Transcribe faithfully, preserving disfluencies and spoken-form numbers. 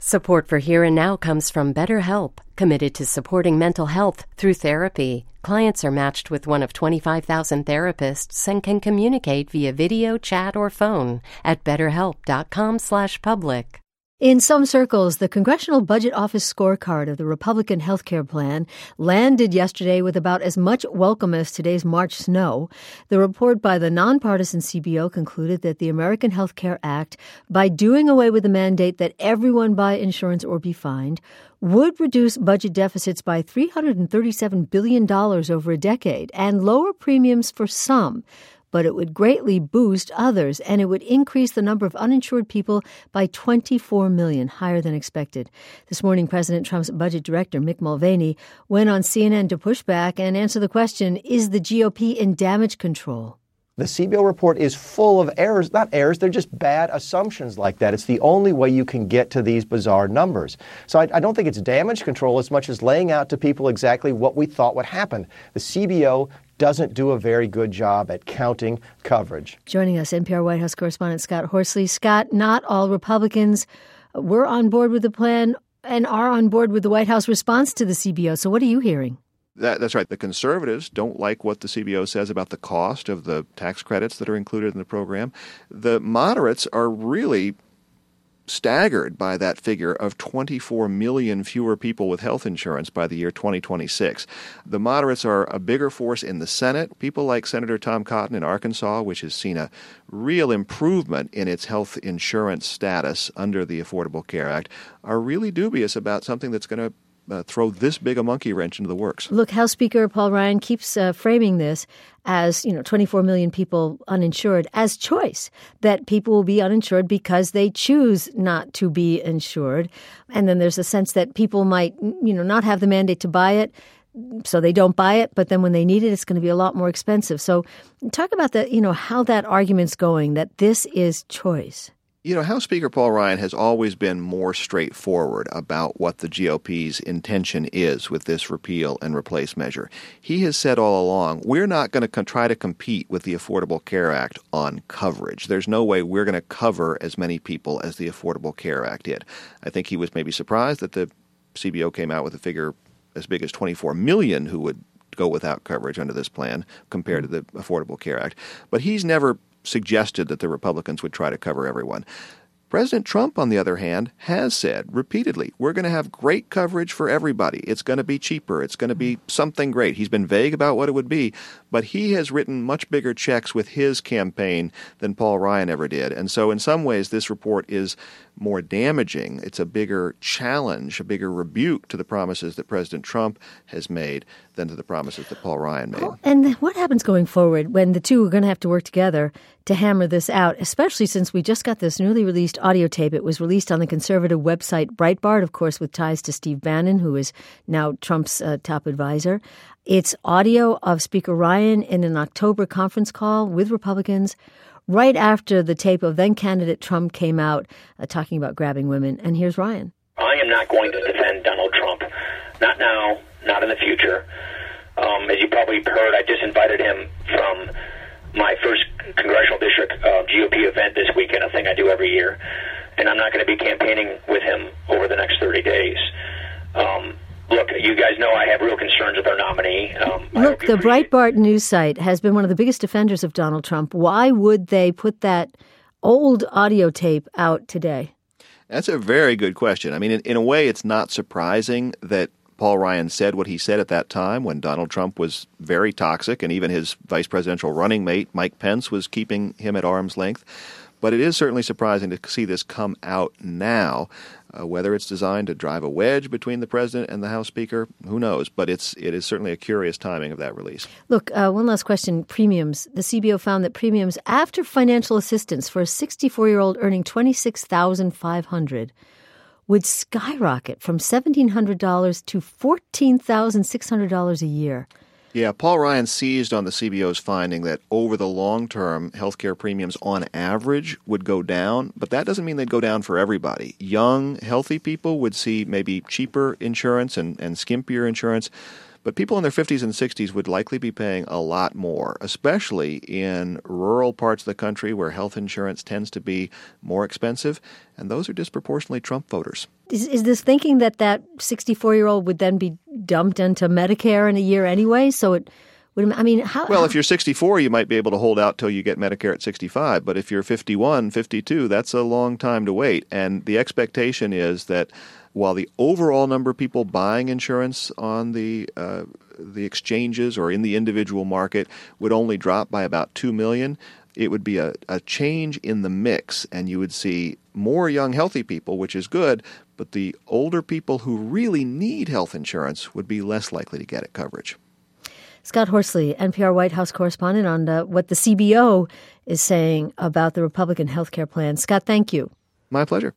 Support for Here and Now comes from BetterHelp, committed to supporting mental health through therapy. Clients are matched with one of twenty-five thousand therapists and can communicate via video, chat, or phone at betterhelp.com slash public. In some circles, the Congressional Budget Office scorecard of the Republican health care plan landed yesterday with about as much welcome as today's March snow. The report by the nonpartisan C B O concluded that the American Health Care Act, by doing away with the mandate that everyone buy insurance or be fined, would reduce budget deficits by three hundred thirty-seven billion dollars over a decade and lower premiums for some, but it would greatly boost others, and it would increase the number of uninsured people by twenty-four million, higher than expected. This morning, President Trump's budget director, Mick Mulvaney, went on C N N to push back and answer the question, is the G O P in damage control? The C B O report is full of errors, not errors, they're just bad assumptions like that. It's the only way you can get to these bizarre numbers. So I, I don't think it's damage control as much as laying out to people exactly what we thought would happen. The C B O doesn't do a very good job at counting coverage. Joining us, N P R White House correspondent Scott Horsley. Scott, not all Republicans were on board with the plan and are on board with the White House response to the C B O. So what are you hearing? That, that's right. The conservatives don't like what the C B O says about the cost of the tax credits that are included in the program. The moderates are really staggered by that figure of twenty-four million fewer people with health insurance by the year twenty twenty-six. The moderates are a bigger force in the Senate. People like Senator Tom Cotton in Arkansas, which has seen a real improvement in its health insurance status under the Affordable Care Act, are really dubious about something that's going to Uh, throw this big a monkey wrench into the works. Look, House Speaker Paul Ryan keeps uh, framing this as, you know, twenty-four million people uninsured as choice, that people will be uninsured because they choose not to be insured. And then there's a sense that people might, you know, not have the mandate to buy it, so they don't buy it. But then when they need it, it's going to be a lot more expensive. So talk about the, you know, how that argument's going, that this is choice. You know, House Speaker Paul Ryan has always been more straightforward about what the G O P's intention is with this repeal and replace measure. He has said all along, we're not going to co- try to compete with the Affordable Care Act on coverage. There's no way we're going to cover as many people as the Affordable Care Act did. I think he was maybe surprised that the C B O came out with a figure as big as twenty-four million who would go without coverage under this plan compared to the Affordable Care Act. But he's never suggested that the Republicans would try to cover everyone. President Trump, on the other hand, has said repeatedly, we're going to have great coverage for everybody. It's going to be cheaper. It's going to be something great. He's been vague about what it would be, but he has written much bigger checks with his campaign than Paul Ryan ever did. And so in some ways, this report is more damaging. It's a bigger challenge, a bigger rebuke to the promises that President Trump has made than to the promises that Paul Ryan made. Oh, and what happens going forward when the two are going to have to work together to hammer this out, especially since we just got this newly released audio tape? It was released on the conservative website Breitbart, of course, with ties to Steve Bannon, who is now Trump's uh, top advisor. It's audio of Speaker Ryan in an October conference call with Republicans right after the tape of then-candidate Trump came out uh, talking about grabbing women. And here's Ryan. I am not going to defend Donald Trump. Not now, not in the future. Um, as you probably heard, I just invited him from my first congressional district uh, G O P event this weekend, a thing I do every year. And I'm not going to be campaigning with him over the next thirty days. Um, look, you guys know I have real concerns with our nominee. Um, look, the Breitbart news site has been one of the biggest defenders of Donald Trump. Why would they put that old audio tape out today? That's a very good question. I mean, in, in a way, it's not surprising that Paul Ryan said what he said at that time when Donald Trump was very toxic, and even his vice presidential running mate, Mike Pence, was keeping him at arm's length. But it is certainly surprising to see this come out now. Uh, whether it's designed to drive a wedge between the president and the House Speaker, who knows? But it's it is certainly a curious timing of that release. Look, uh, one last question. Premiums. The C B O found that premiums after financial assistance for a sixty-four-year-old earning twenty-six thousand five hundred dollars would skyrocket from seventeen hundred dollars to fourteen thousand six hundred dollars a year. Yeah, Paul Ryan seized on the C B O's finding that over the long term, healthcare premiums on average would go down, but that doesn't mean they'd go down for everybody. Young, healthy people would see maybe cheaper insurance and, and skimpier insurance, But people in their fifties and sixties would likely be paying a lot more, especially in rural parts of the country where health insurance tends to be more expensive, and those are disproportionately Trump voters. Is, is this thinking that that sixty-four-year-old would then be dumped into Medicare in a year anyway? So it would, I mean, how? Well, if you're sixty-four, you might be able to hold out till you get Medicare at sixty-five. But if you're fifty-one, fifty-two, that's a long time to wait. And the expectation is that while the overall number of people buying insurance on the uh, the exchanges or in the individual market would only drop by about two million, it would be a, a change in the mix, and you would see more young, healthy people, which is good, but the older people who really need health insurance would be less likely to get it coverage. Scott Horsley, N P R White House correspondent, on uh, what the C B O is saying about the Republican health care plan. Scott, thank you. My pleasure.